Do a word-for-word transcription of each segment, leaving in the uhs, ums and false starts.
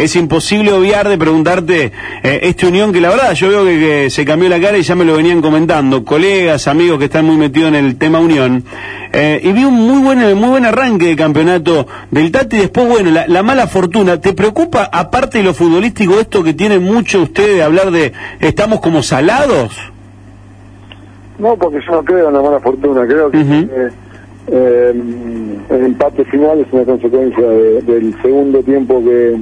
es imposible obviar de preguntarte eh, este Unión que la verdad yo veo que, que se cambió la cara y ya me lo venían comentando, colegas, amigos que están muy metidos en el tema Unión, eh, y vi un muy buen, muy buen arranque de campeonato del Tati, y después, bueno, la, la mala fortuna. ¿Te preocupa, aparte de lo futbolístico, esto que tienen mucho ustedes de hablar de estamos como salados? No, porque yo no creo en la mala fortuna, creo que uh-huh. eh, eh, el empate final es una consecuencia de, del segundo tiempo que,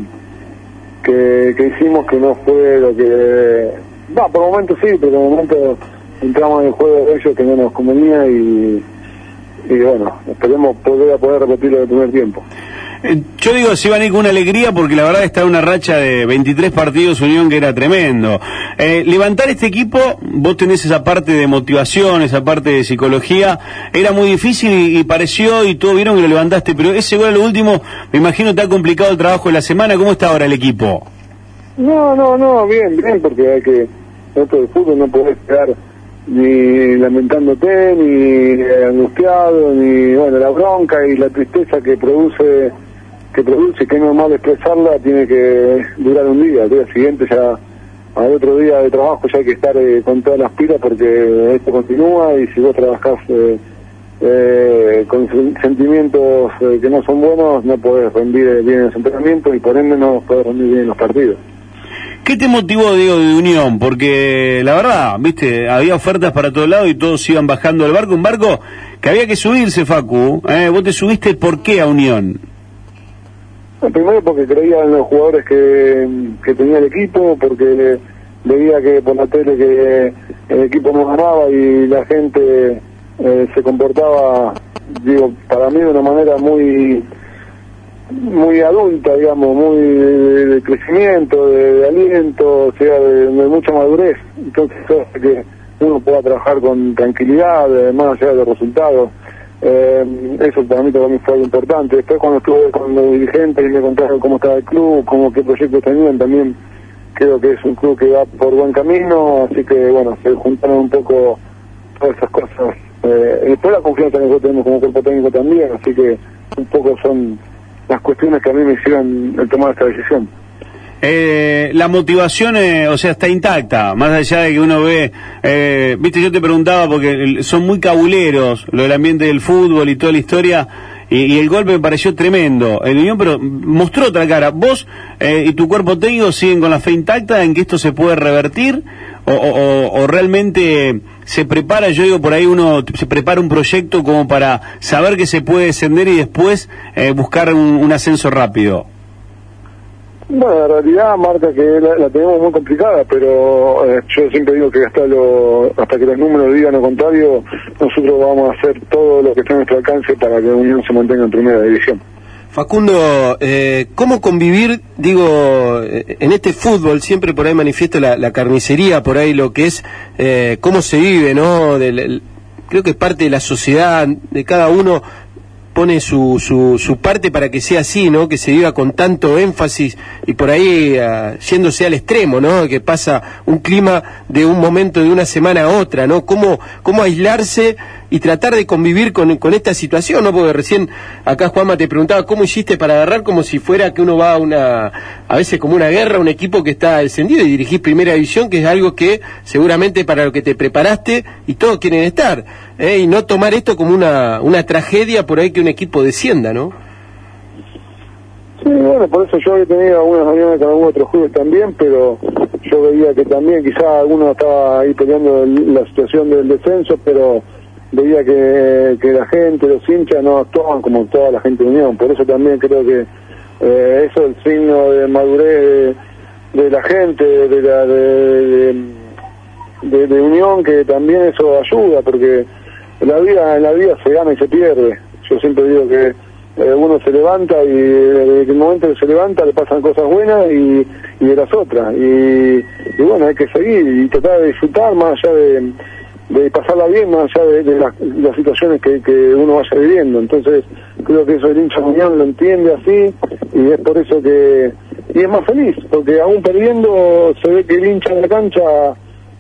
que que hicimos, que no fue lo que... No, por momentos sí, pero por momentos entramos en el juego de ellos que no nos convenía y, y bueno, esperemos poder, poder repetirlo del primer tiempo. Eh, yo digo, si van a ir con una alegría porque la verdad está en una racha de veintitrés partidos Unión que era tremendo. Eh, levantar este equipo, vos tenés esa parte de motivación, esa parte de psicología, era muy difícil y, y pareció, y todos vieron que lo levantaste, pero ese gol a lo último, me imagino te ha complicado el trabajo de la semana. ¿Cómo está ahora el equipo? No, no, no, bien, bien, porque hay que, dentro del fútbol no podés quedar ni lamentándote, ni eh, angustiado, ni, bueno, la bronca y la tristeza que produce que produce, que es normal expresarla, tiene que durar un día. El día siguiente ya, al otro día de trabajo ya hay que estar eh, con todas las pilas porque esto continúa, y si vos trabajás eh, eh, con sentimientos eh, que no son buenos, no podés rendir bien en los entrenamientos y por ende no podés rendir bien en los partidos. ¿Qué te motivó, Diego, de Unión? Porque la verdad, viste, había ofertas para todos lados y todos iban bajando del barco, un barco que había que subirse, Facu. ¿eh? Vos te subiste, ¿por qué a Unión? Primero porque creía en los jugadores que, que tenía el equipo, porque veía que por la tele que el equipo no ganaba y la gente eh, se comportaba, digo, para mí de una manera muy muy adulta, digamos, muy de, de crecimiento, de, de aliento, o sea, de, de mucha madurez. Entonces eso hace que uno pueda trabajar con tranquilidad, más allá de los resultados. Eh, eso para mí también fue algo importante. Después cuando estuve con los dirigentes y me contaron cómo estaba el club, cómo qué proyectos tenían, también creo que es un club que va por buen camino, así que bueno, se juntaron un poco todas esas cosas. Eh, después la confianza que nosotros tenemos como cuerpo técnico también, así que un poco son las cuestiones que a mí me hicieron el tomar esta decisión. Eh, la motivación, eh, o sea, está intacta, más allá de que uno ve, eh, viste, yo te preguntaba porque son muy cabuleros lo del ambiente del fútbol y toda la historia, y, y el golpe me pareció tremendo, el Unión, pero mostró otra cara. ¿Vos eh, y tu cuerpo técnico siguen con la fe intacta en que esto se puede revertir, o, o, o realmente se prepara, yo digo, por ahí uno se prepara un proyecto como para saber que se puede descender y después eh, buscar un, un ascenso rápido? Bueno, en realidad marca que la, la tenemos muy complicada, pero eh, yo siempre digo que hasta lo, hasta que los números digan lo contrario, nosotros vamos a hacer todo lo que esté a nuestro alcance para que Unión se mantenga en primera división. Facundo, eh, ¿cómo convivir, digo, en este fútbol siempre por ahí manifiesta la, la carnicería, por ahí lo que es, eh, cómo se vive, ¿no? Del, creo que es parte de la sociedad, de cada uno pone su, su, su parte para que sea así, ¿no? Que se viva con tanto énfasis y por ahí uh, yéndose al extremo, ¿no? Que pasa un clima de un momento, de una semana a otra, ¿no? Cómo, cómo aislarse y tratar de convivir con, con esta situación, ¿no? Porque recién acá Juanma te preguntaba cómo hiciste para agarrar, como si fuera que uno va a una, a veces como una guerra, un equipo que está descendido y dirigís primera división, que es algo que seguramente para lo que te preparaste y todos quieren estar, ¿eh? Y no tomar esto como una, una tragedia por ahí que un equipo descienda, ¿no? Sí, bueno, por eso yo he tenido algunas reuniones con algunos otros clubes también, pero yo veía que también quizá alguno estaba ahí peleando el, la situación del descenso, pero veía que, que la gente, los hinchas no actuaban como toda la gente de Unión. Por eso también creo que eh, eso es el signo de madurez de, de la gente, de la de, de, de, de Unión, que también eso ayuda, porque en la vida, en la vida se gana y se pierde. Yo siempre digo que eh, uno se levanta y desde el momento que se levanta le pasan cosas buenas y, y de las otras. Y, y bueno, hay que seguir y tratar de disfrutar más allá de, de pasarla bien, más allá de, de, las, de las situaciones que, que uno vaya viviendo. Entonces creo que eso el hincha Unión lo entiende así y es por eso que... Y es más feliz, porque aún perdiendo se ve que el hincha de la cancha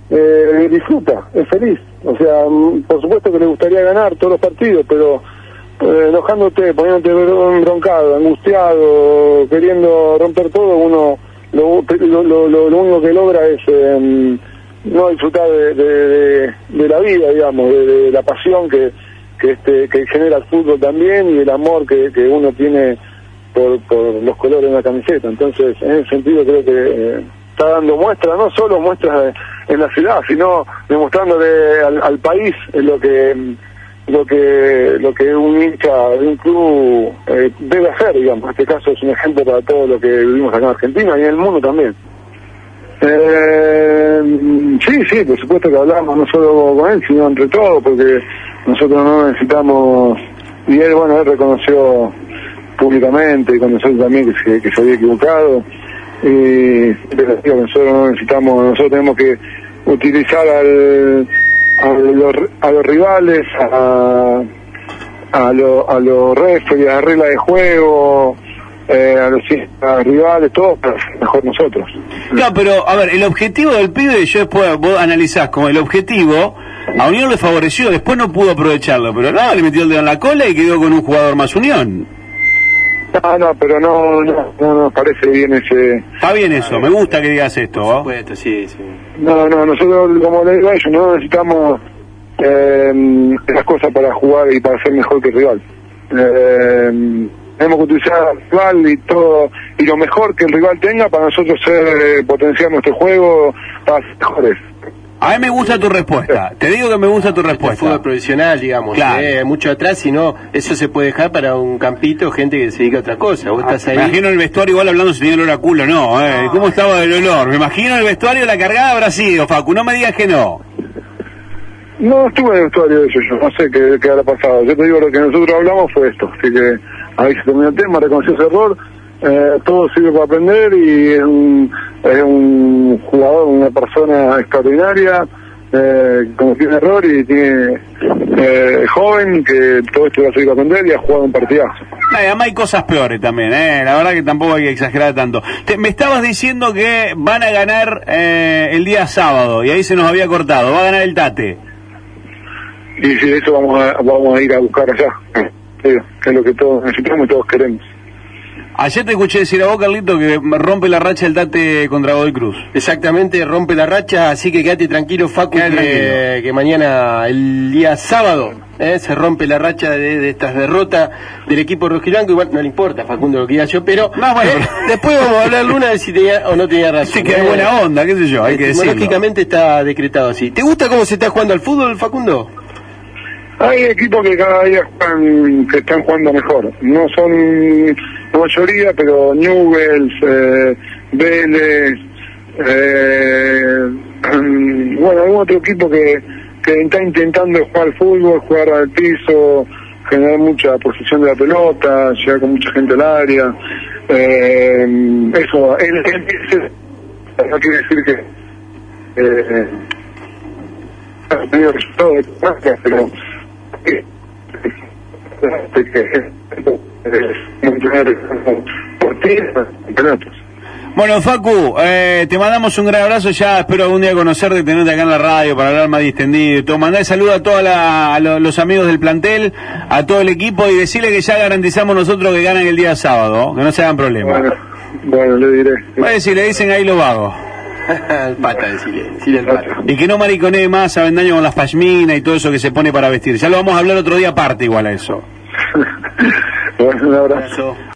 eh, disfruta, es feliz. O sea, por supuesto que le gustaría ganar todos los partidos, pero eh, enojándote, poniéndote broncado, angustiado, queriendo romper todo, uno lo, lo, lo, lo único que logra es eh, no disfrutar de, de, de, de la vida, digamos, de, de la pasión que que este que genera el fútbol también, y el amor que, que uno tiene por, por los colores de una camiseta. Entonces, en ese sentido creo que eh, está dando muestras, no solo muestras en la ciudad, sino demostrándole al, al país lo que lo que lo que un hincha de un club eh, debe hacer, digamos. En este caso es un ejemplo para todo lo que vivimos acá en Argentina y en el mundo también. Eh, sí, sí, por supuesto que hablamos no solo con él, sino entre todos, porque nosotros no necesitamos, y él, bueno, él reconoció públicamente y con nosotros también que se, que se había equivocado, y nosotros no necesitamos, nosotros tenemos que utilizar al, a, los, a los rivales, a, a los a los referees, a las reglas de juego, eh, a los a los rivales, todos para ser mejor nosotros. Claro, pero a ver, el objetivo del pibe, yo después vos analizás como el objetivo, a Unión le favoreció, después no pudo aprovecharlo, pero nada, le metió el dedo en la cola y quedó con un jugador más Unión. No, no, pero no, no, no nos parece bien ese... Está bien eso, me gusta que digas esto, ¿no? Por supuesto, sí, sí. No, no, nosotros, como le digo a ellos, no necesitamos eh, esas cosas para jugar y para ser mejor que el rival. Eh, tenemos que utilizar al rival y todo, y lo mejor que el rival tenga para nosotros ser, eh, potenciar nuestro juego para ser mejores. A mí me gusta tu respuesta, te digo que me gusta tu respuesta. El fútbol profesional, digamos, claro. eh, mucho atrás, si no, eso se puede dejar para un campito, gente que se dedica a otra cosa. Vos Ah, estás ahí. me imagino el vestuario igual hablando si tenía olor a culo, no, eh. No. ¿Cómo estaba el olor? Me imagino el vestuario, la cargada habrá sido, Facu, no me digas que no. No estuve en el vestuario de eso, yo no sé qué, qué habrá pasado. Yo te digo, lo que nosotros hablamos fue esto, así que ahí se terminó el tema, reconoció ese error, eh, todo sirve para aprender, y es un, es un jugador, una persona extraordinaria, eh, cometió un error y tiene eh, joven, que todo esto va a seguir a aprender, y ha jugado un partidazo. Ay, además hay cosas peores también, eh. La verdad que tampoco hay que exagerar tanto. Te, me estabas diciendo que van a ganar eh, el día sábado, y ahí se nos había cortado, va a ganar el Tate. Y si eso vamos a, vamos a ir a buscar allá, sí, que es lo que todos necesitamos y todos queremos. Ayer te escuché decir a vos, Carlito, que rompe la racha el Tate contra Godoy Cruz. Exactamente, rompe la racha, así que quédate tranquilo, Facu, Quédate que, tranquilo. que mañana, el día sábado, eh, se rompe la racha de, de estas derrotas del equipo rojiblanco. Igual no le importa, Facundo, lo que diga yo, pero No, bueno, eh, pero- después vamos a hablar Luna de si tenía o no tenía razón. Sí, que hay buena onda, qué sé yo, hay que decirlo. Etimológicamente está decretado así. ¿Te gusta cómo se está jugando al fútbol, Facundo? Hay equipos que cada día están, que están jugando mejor. No son la mayoría, pero Newell's, eh, Vélez, eh, bueno, algún otro equipo que, que está intentando jugar al fútbol, jugar al piso, generar mucha posición de la pelota, llegar con mucha gente al área. Eh, eso, el, el, el, no quiere decir que eh, ha tenido resultados de marca, pero eh, Bueno, Facu, eh, te mandamos un gran abrazo, ya espero algún día conocerte, tenerte acá en la radio para hablar más distendido y todo. Mandá el saludo a todos lo, los amigos del plantel, a todo el equipo, y decirle que ya garantizamos nosotros que ganan el día sábado, que no se hagan problemas. Bueno, bueno, le diré. Pues si le dicen ahí lo vago. El pata, decile, decile el pata. Y que no mariconee más a Avendaño con las pashminas y todo eso que se pone para vestir. Ya lo vamos a hablar otro día aparte igual a eso. Bueno, un abrazo. Abrazo.